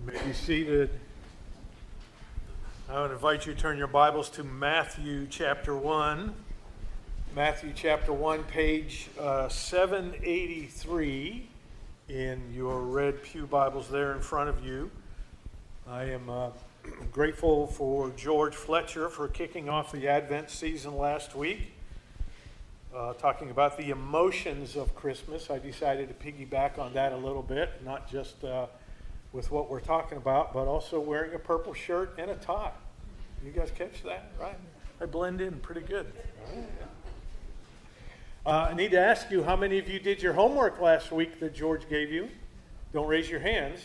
You may be seated. I would invite you to turn your Bibles to Matthew chapter 1. Matthew chapter 1, page 783 in your red pew Bibles there in front of you. I am grateful for George Fletcher for kicking off the Advent season last week, talking about the emotions of Christmas. I decided to piggyback on that a little bit, not just with what we're talking about, but also wearing a purple shirt and a tie. You guys catch that, right? I blend in pretty good. I need to ask you, how many of you did your homework last week that George gave you? Don't raise your hands.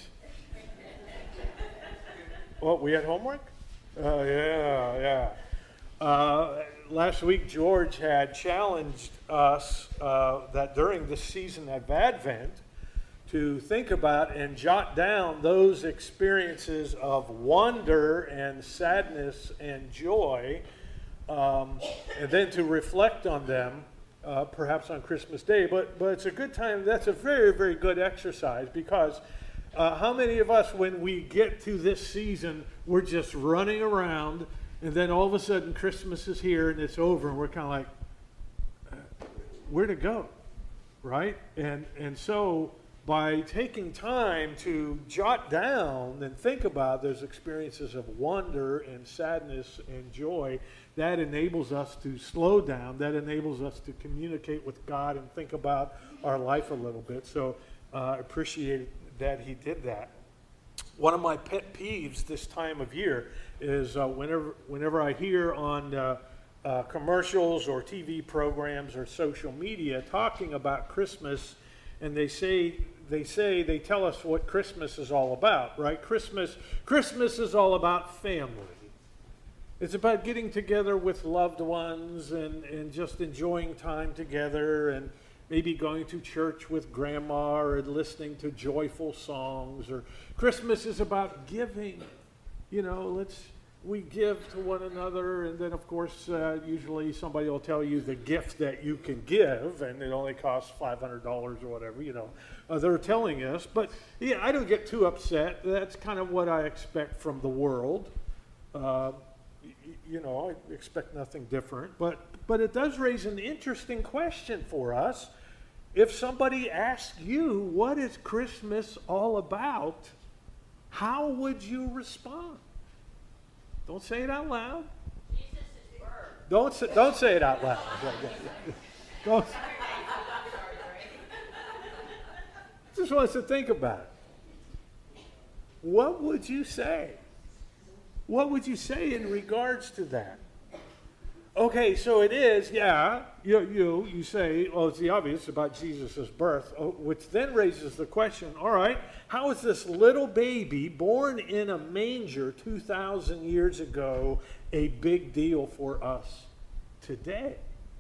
Well, we had homework? Yeah. Last week, George had challenged us that during the season of Advent to think about and jot down those experiences of wonder and sadness and joy, and then to reflect on them, perhaps on Christmas Day. But it's a good time. That's a very, very good exercise, because how many of us, when we get to this season, we're just running around, and then all of a sudden Christmas is here and it's over, and we're kind of like, where to go, right? And so by taking time to jot down and think about those experiences of wonder and sadness and joy, that enables us to slow down. That enables us to communicate with God and think about our life a little bit. So I appreciate that he did that. One of my pet peeves this time of year is whenever I hear on commercials or TV programs or social media talking about Christmas, and they tell us what Christmas is all about, right? Christmas is all about family. It's about getting together with loved ones and just enjoying time together, and maybe going to church with grandma or listening to joyful songs. Or Christmas is about giving. We give to one another, and then of course usually somebody will tell you the gift that you can give, and it only costs $500 or whatever, they're telling us. But yeah, I don't get too upset. That's kind of what I expect from the world. I expect nothing different. But it does raise an interesting question for us. If somebody asks you, what is Christmas all about, how would you respond? Don't say it out loud. Jesus is birth. Don't say it out loud. Don't. Just want us to think about it. What would you say? What would you say in regards to that? Okay, so it is, yeah, you say, well, it's the obvious about Jesus' birth, which then raises the question, all right, how is this little baby born in a manger 2,000 years ago a big deal for us today?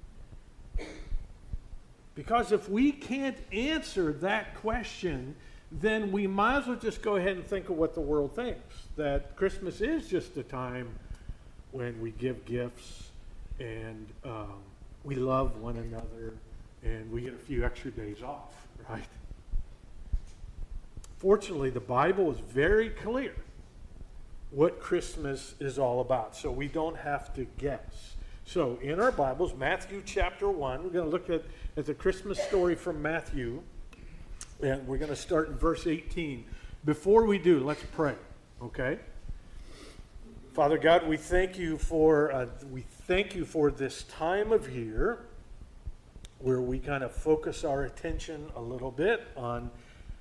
Because if we can't answer that question, then we might as well just go ahead and think of what the world thinks, that Christmas is just a time when we give gifts, and we love one another, and we get a few extra days off, right? Fortunately, the Bible is very clear what Christmas is all about, so we don't have to guess. So in our Bibles, Matthew chapter 1, we're going to look at the Christmas story from Matthew, and we're going to start in verse 18. Before we do, let's pray, okay? Father God, we thank you for this time of year where we kind of focus our attention a little bit on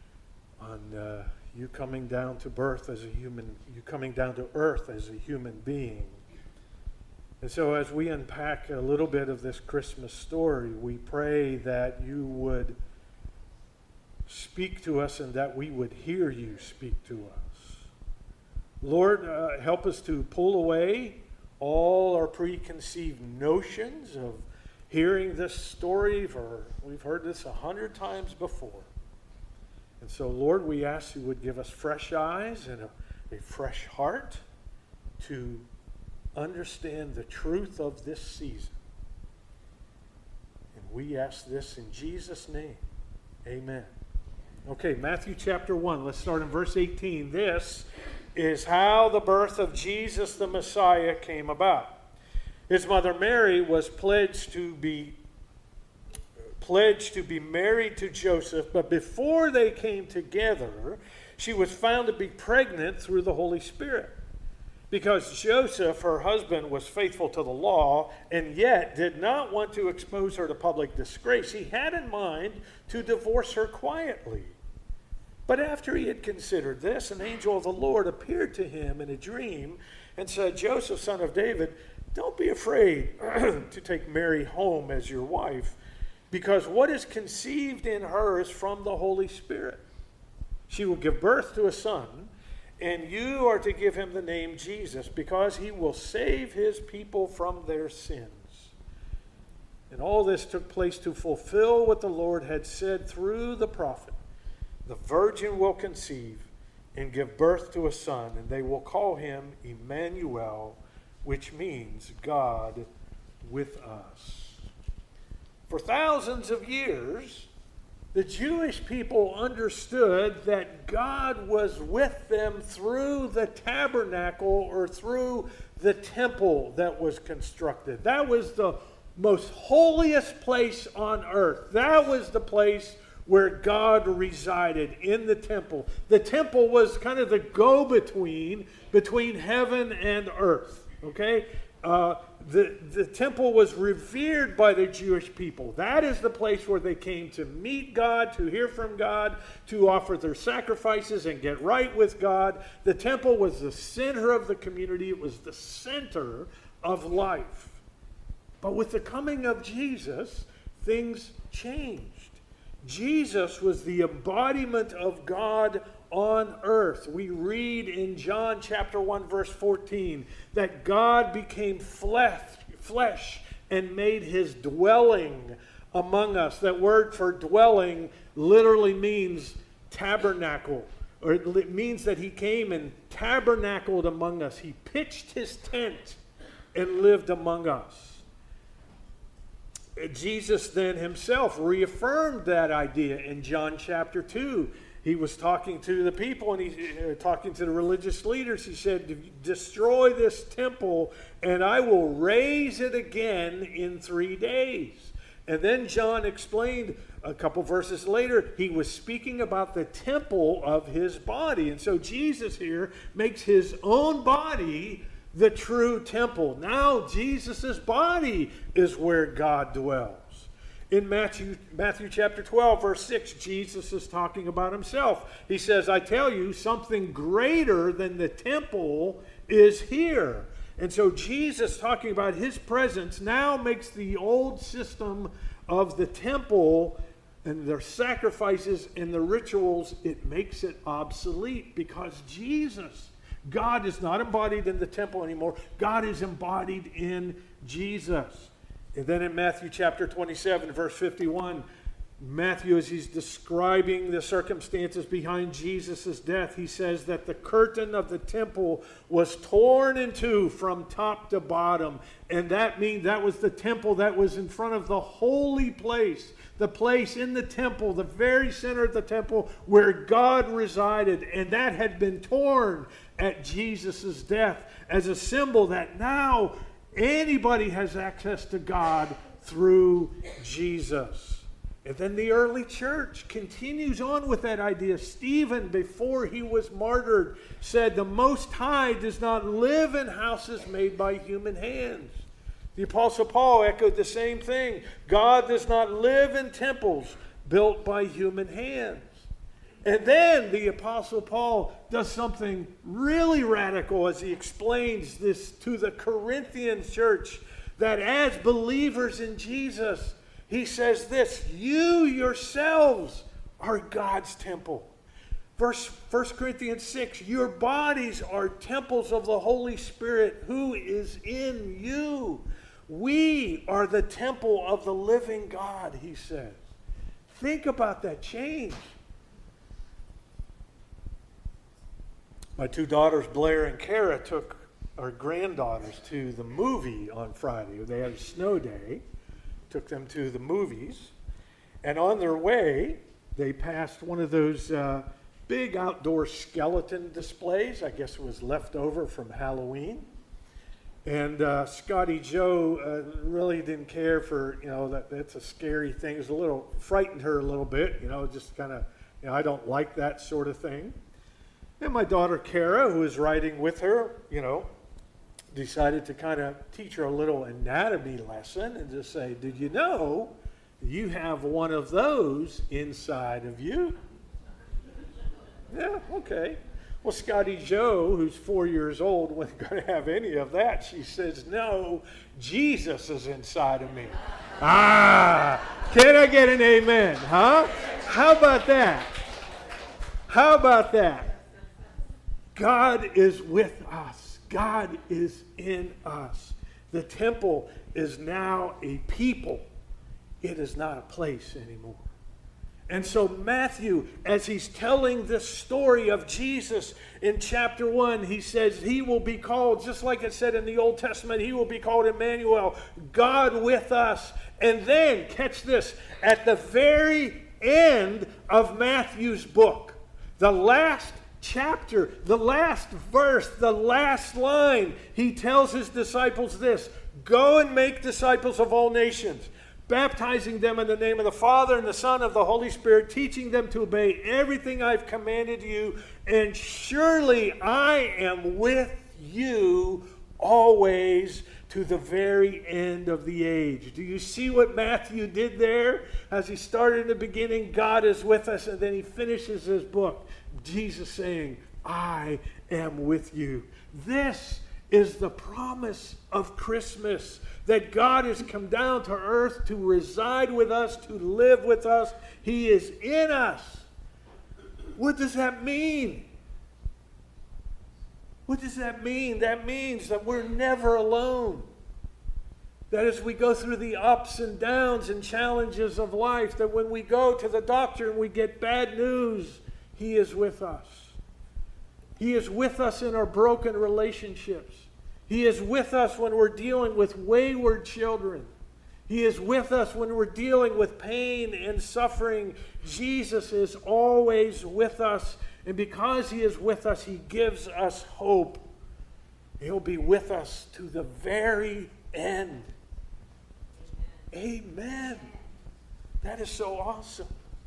you coming down to birth as a human, you coming down to earth as a human being. And so as we unpack a little bit of this Christmas story, we pray that you would speak to us and that we would hear you speak to us. Lord, help us to pull away all our preconceived notions of hearing this story, for we've heard this 100 times before. And so, Lord, we ask you would give us fresh eyes and a fresh heart to understand the truth of this season. And we ask this in Jesus' name. Amen. Okay, Matthew chapter 1. Let's start in verse 18. This is how the birth of Jesus the Messiah came about. His mother Mary was pledged to be married to Joseph, but before they came together, she was found to be pregnant through the Holy Spirit. Because Joseph, her husband, was faithful to the law and yet did not want to expose her to public disgrace, he had in mind to divorce her quietly. But after he had considered this, an angel of the Lord appeared to him in a dream and said, Joseph, son of David, don't be afraid to take Mary home as your wife, because what is conceived in her is from the Holy Spirit. She will give birth to a son, and you are to give him the name Jesus, because he will save his people from their sins. And all this took place to fulfill what the Lord had said through the prophet. The virgin will conceive and give birth to a son, and they will call him Emmanuel, which means God with us. For thousands of years, the Jewish people understood that God was with them through the tabernacle or through the temple that was constructed. That was the most holiest place on earth. That was the place where God resided, in the temple. The temple was kind of the go-between between heaven and earth. Okay? The temple was revered by the Jewish people. That is the place where they came to meet God, to hear from God, to offer their sacrifices and get right with God. The temple was the center of the community. It was the center of life. But with the coming of Jesus, things changed. Jesus was the embodiment of God on earth. We read in John chapter 1 verse 14 that God became flesh and made his dwelling among us. That word for dwelling literally means tabernacle, or it means that he came and tabernacled among us. He pitched his tent and lived among us. Jesus then himself reaffirmed that idea in John chapter 2. He was talking to the people and talking to the religious leaders. He said, destroy this temple and I will raise it again in 3 days. And then John explained a couple verses later, he was speaking about the temple of his body. And so Jesus here makes his own body the true temple. Now Jesus' body is where God dwells. In Matthew chapter 12, verse 6, Jesus is talking about himself. He says, I tell you, something greater than the temple is here. And so Jesus, talking about his presence, now makes the old system of the temple and their sacrifices and the rituals, it makes it obsolete, because Jesus, God is not embodied in the temple anymore. God is embodied in Jesus. And then in Matthew chapter 27, verse 51, Matthew, as he's describing the circumstances behind Jesus' death, he says that the curtain of the temple was torn in two from top to bottom. And that means that was the temple that was in front of the holy place, the place in the temple, the very center of the temple where God resided. And that had been torn at Jesus' death as a symbol that now anybody has access to God through Jesus. And then the early church continues on with that idea. Stephen, before he was martyred, said, the Most High does not live in houses made by human hands. The Apostle Paul echoed the same thing. God does not live in temples built by human hands. And then the Apostle Paul does something really radical as he explains this to the Corinthian church, that as believers in Jesus, he says this, you yourselves are God's temple. 1 Corinthians 6, your bodies are temples of the Holy Spirit who is in you. We are the temple of the living God, he says. Think about that change. My two daughters, Blair and Kara, took our granddaughters to the movie on Friday. They had a snow day. Took them to the movies. And on their way, they passed one of those big outdoor skeleton displays. I guess it was left over from Halloween. And Scotty Joe really didn't care for, that's a scary thing. It was a little, frightened her a little bit, just kind of, I don't like that sort of thing. And my daughter Kara, who was riding with her, decided to kind of teach her a little anatomy lesson and just say, did you know you have one of those inside of you? Yeah, okay. Well, Scotty Joe, who's 4 years old, wasn't going to have any of that. She says, no, Jesus is inside of me. Can I get an amen, huh? How about that? How about that? God is with us. God is in us. The temple is now a people. It is not a place anymore. And so Matthew, as he's telling this story of Jesus in chapter 1, he says he will be called, just like it said in the Old Testament, he will be called Emmanuel, God with us. And then, catch this, at the very end of Matthew's book, the last chapter, the last verse, the last line, he tells his disciples this, go and make disciples of all nations, baptizing them in the name of the Father and the Son of the Holy Spirit, teaching them to obey everything I've commanded you, and surely I am with you always to the very end of the age. Do you see what Matthew did there? As he started in the beginning, God is with us, and then he finishes his book, Jesus saying, I am with you. This is the promise of Christmas, that God has come down to earth to reside with us, to live with us. He is in us. What does that mean? What does that mean? That means that we're never alone. That as we go through the ups and downs and challenges of life, that when we go to the doctor and we get bad news, He is with us. He is with us in our broken relationships. He is with us when we're dealing with wayward children. He is with us when we're dealing with pain and suffering. Jesus is always with us. And because He is with us, He gives us hope. He'll be with us to the very end. Amen. That is so awesome.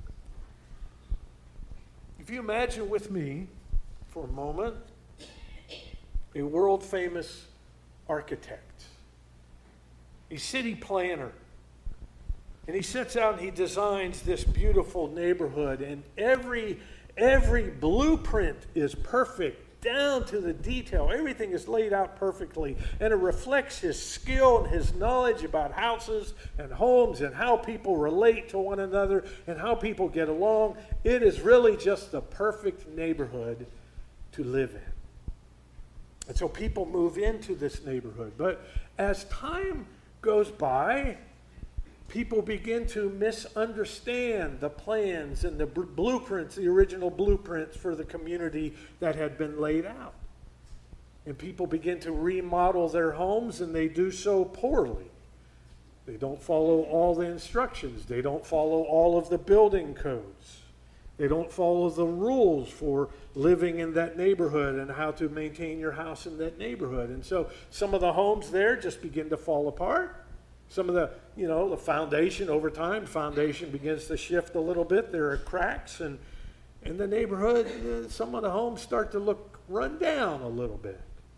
If you imagine with me for a moment a world-famous architect, a city planner, and he sets out and he designs this beautiful neighborhood, and every blueprint is perfect down to the detail. Everything is laid out perfectly, and it reflects his skill and his knowledge about houses and homes and how people relate to one another and how people get along. It is really just the perfect neighborhood to live in. And so people move into this neighborhood. But as time goes by, people begin to misunderstand the plans and the blueprints, the original blueprints for the community that had been laid out. And people begin to remodel their homes, and they do so poorly. They don't follow all the instructions. They don't follow all of the building codes. They don't follow the rules for living in that neighborhood and how to maintain your house in that neighborhood. And so some of the homes there just begin to fall apart. Some of the, the foundation, over time, foundation begins to shift a little bit. There are cracks, and in the neighborhood, some of the homes start to look run down a little bit.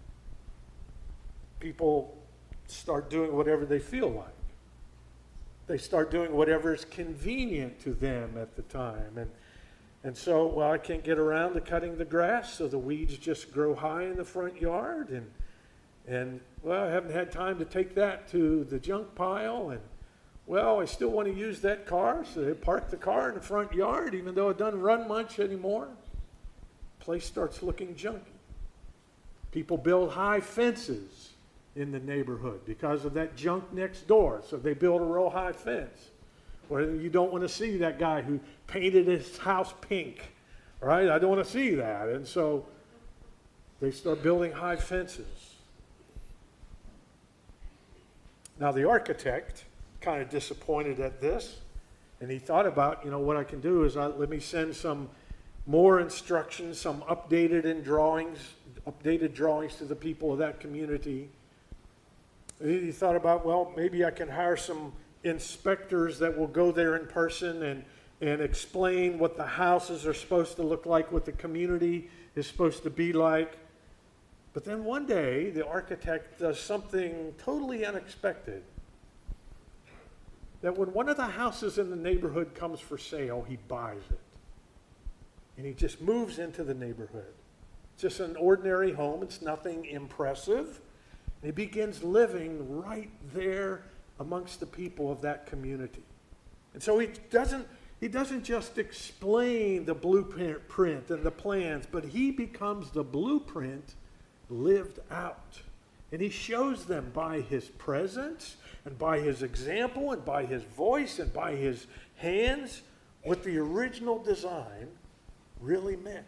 People start doing whatever they feel like. They start doing whatever is convenient to them at the time. And so, I can't get around to cutting the grass, so the weeds just grow high in the front yard, and I haven't had time to take that to the junk pile, and I still want to use that car, so they park the car in the front yard, even though it doesn't run much anymore. The place starts looking junky. People build high fences in the neighborhood because of that junk next door, so they build a real high fence. Or you don't want to see that guy who painted his house pink, right? I don't want to see that. And so they start building high fences. Now the architect, kind of disappointed at this, And he thought about, what I can do is let me send some more instructions, some updated drawings to the people of that community. He thought about, well, maybe I can hire some inspectors that will go there in person and explain what the houses are supposed to look like, what the community is supposed to be like. But then one day, the architect does something totally unexpected. That when one of the houses in the neighborhood comes for sale, he buys it. And he just moves into the neighborhood. It's just an ordinary home. It's nothing impressive. And he begins living right there amongst the people of that community. And so he doesn't just explain the blueprint and the plans, but he becomes the blueprint lived out. And he shows them by his presence and by his example and by his voice and by his hands what the original design really meant.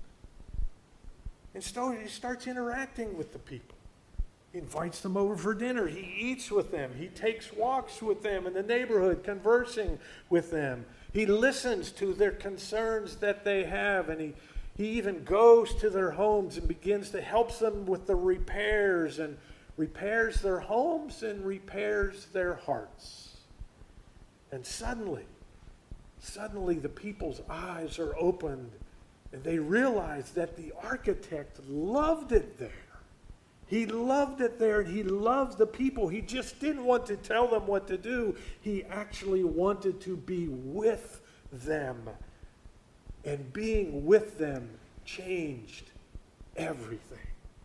And so he starts interacting with the people. He invites them over for dinner. He eats with them. He takes walks with them in the neighborhood, conversing with them. He listens to their concerns that they have, and he even goes to their homes and begins to help them with the repairs, and repairs their homes and repairs their hearts. And suddenly the people's eyes are opened, and they realize that the architect loved it there. He loved it there, and he loved the people. He just didn't want to tell them what to do. He actually wanted to be with them. And being with them changed everything.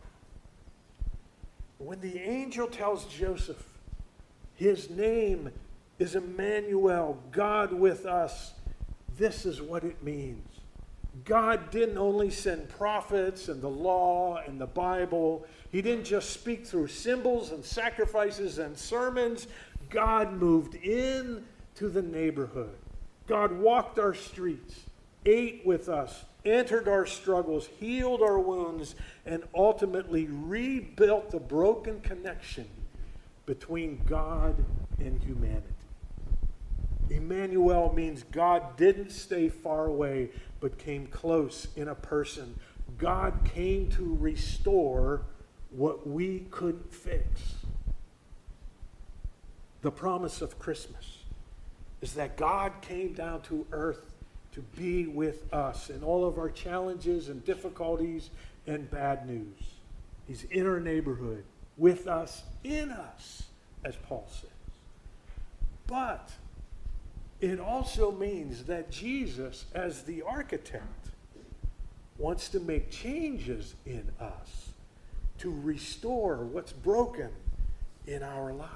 When the angel tells Joseph, his name is Emmanuel, God with us, this is what it means. God didn't only send prophets and the law and the Bible. He didn't just speak through symbols and sacrifices and sermons. God moved in to the neighborhood. God walked our streets, ate with us, entered our struggles, healed our wounds, and ultimately rebuilt the broken connection between God and humanity. Emmanuel means God didn't stay far away, but came close in a person. God came to restore what we couldn't fix. The promise of Christmas is that God came down to earth to be with us in all of our challenges and difficulties and bad news. He's in our neighborhood, with us, in us, as Paul says. But it also means that Jesus, as the architect, wants to make changes in us to restore what's broken in our lives.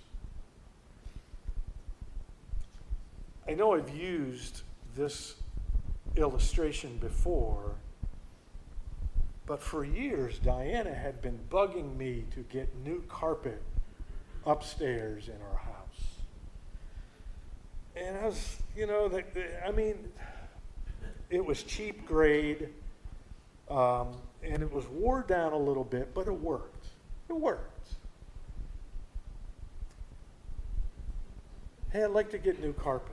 I know I've used this illustration before, but for years Diana had been bugging me to get new carpet upstairs in our house. And I was, it was cheap grade, and it was wore down a little bit, but it worked. It worked. Hey, I'd like to get new carpet.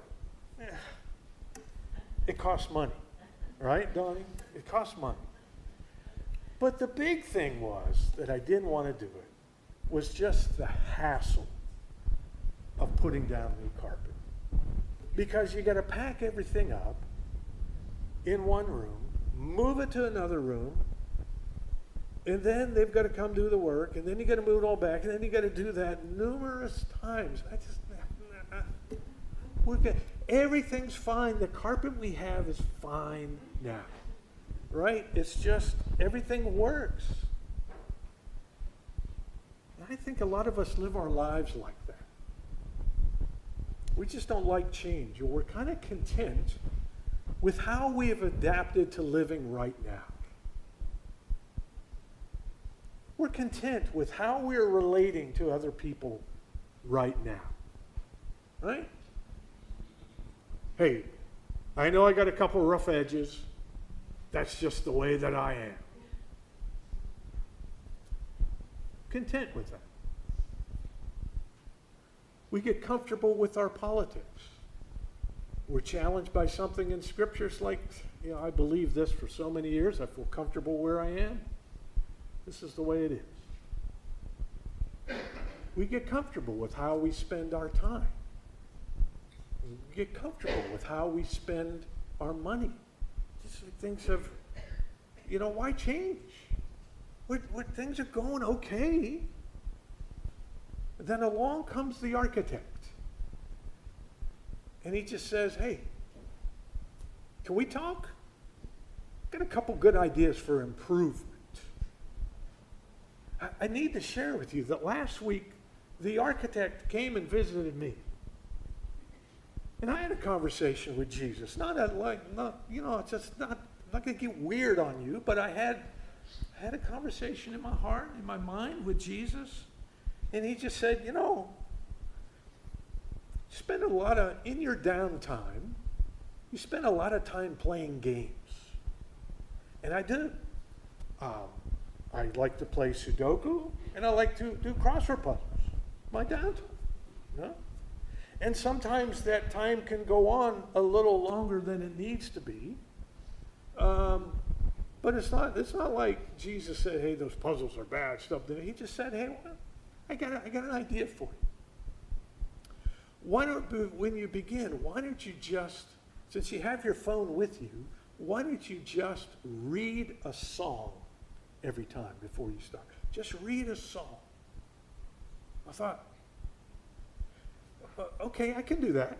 It costs money, right, Donnie? It costs money. But the big thing was that I didn't want to do it, was just the hassle of putting down new carpet. Because you got to pack everything up in one room, move it to another room, and then they've got to come do the work, and then you got to move it all back, and then you got to do that numerous times. We're good. Everything's fine. The carpet we have is fine now, right? It's just everything works. And I think a lot of us live our lives like that. We just don't like change, or we're kind of content with how we have adapted to living right now. We're content with how we're relating to other people right now. Right? Hey, I know I got a couple rough edges. That's just the way that I am. Content with that. We get comfortable with our politics. we're challenged by something in Scripture, it's like, I believe this for so many years. I feel comfortable where I am. This is the way it is. We get comfortable with how we spend our time. We get comfortable with how we spend our money. Just like things have, why change? When things are going okay, then along comes the architect. And he just says, hey, can we talk? Got a couple good ideas for improvement. I need to share with you that last week, the architect came and visited me. And I had a conversation with Jesus. It's just not going to get weird on you, but I had a conversation in my heart, in my mind with Jesus. And he just said, spend in your downtime, you spend a lot of time playing games. And I do. I like to play Sudoku, and I like to do crossword puzzles. My downtime. And sometimes that time can go on a little longer than it needs to be. But it's not like Jesus said, hey, those puzzles are bad stuff. He just said, hey, I got an idea for you. When you begin, why don't you just, since you have your phone with you, why don't you just read a song every time before you start? Just read a song. I thought, okay, I can do that.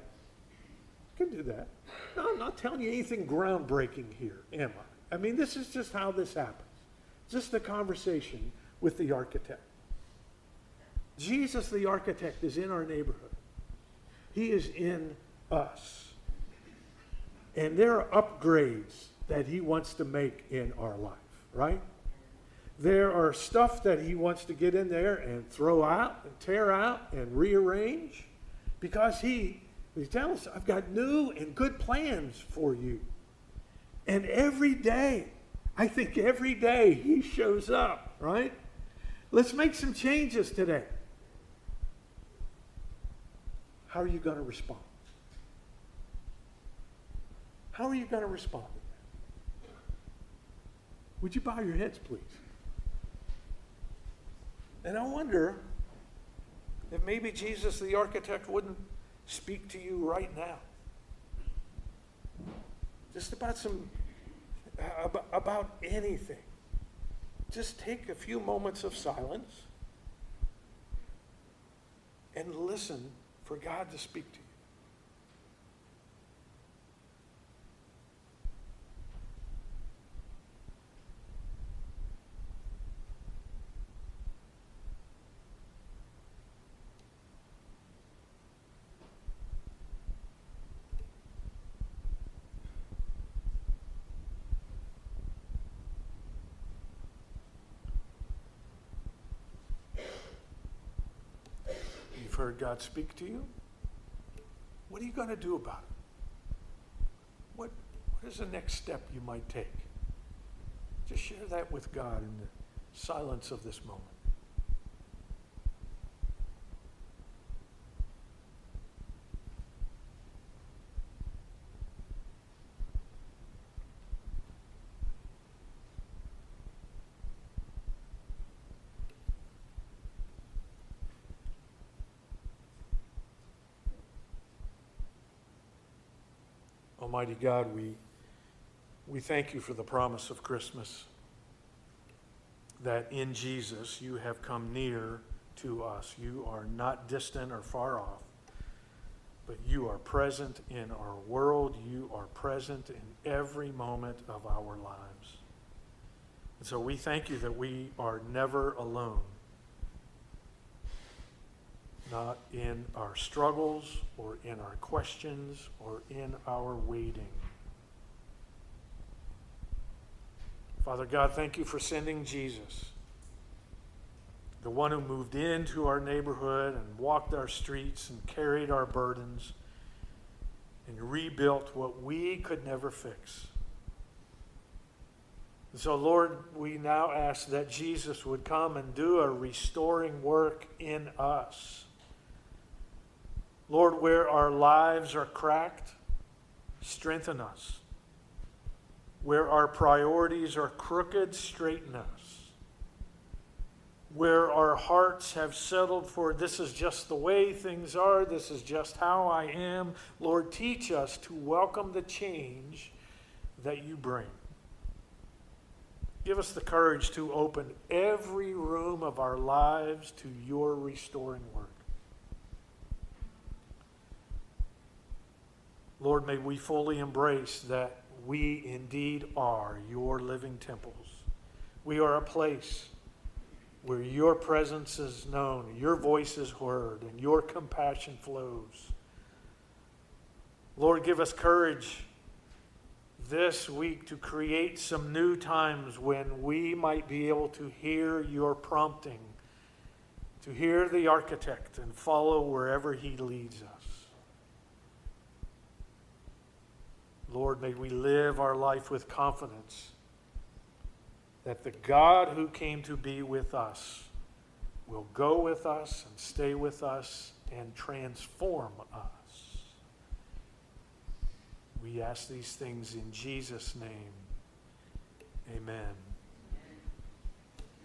No, I'm not telling you anything groundbreaking here, am I? I mean, this is just how this happens. Just a conversation with the architect. Jesus, the architect, is in our neighborhood. He is in us. And there are upgrades that he wants to make in our life, right? There are stuff that he wants to get in there and throw out and tear out and rearrange, because he tells us, I've got new and good plans for you. And every day, I think every day he shows up, right? Let's make some changes today. How are you going to respond? How are you going to respond? Would you bow your heads, please? And I wonder if maybe Jesus, the architect, wouldn't speak to you right now. Just about anything. Just take a few moments of silence and listen for God to speak to you. You've heard God speak to you. What are you going to do about it? What is the next step you might take? Just share that with God in the silence of this moment. Almighty God, we thank you for the promise of Christmas, that in Jesus you have come near to us. You are not distant or far off, but you are present in our world. You are present in every moment of our lives. And so we thank you that we are never alone. Not in our struggles or in our questions or in our waiting. Father God, thank you for sending Jesus, the one who moved into our neighborhood and walked our streets and carried our burdens and rebuilt what we could never fix. And so, Lord, we now ask that Jesus would come and do a restoring work in us. Lord, where our lives are cracked, strengthen us. Where our priorities are crooked, straighten us. Where our hearts have settled for this is just the way things are, this is just how I am, Lord, teach us to welcome the change that you bring. Give us the courage to open every room of our lives to your restoring work. Lord, may we fully embrace that we indeed are your living temples. We are a place where your presence is known, your voice is heard, and your compassion flows. Lord, give us courage this week to create some new times when we might be able to hear your prompting, to hear the architect and follow wherever he leads us. Lord, may we live our life with confidence that the God who came to be with us will go with us and stay with us and transform us. We ask these things in Jesus' name. Amen.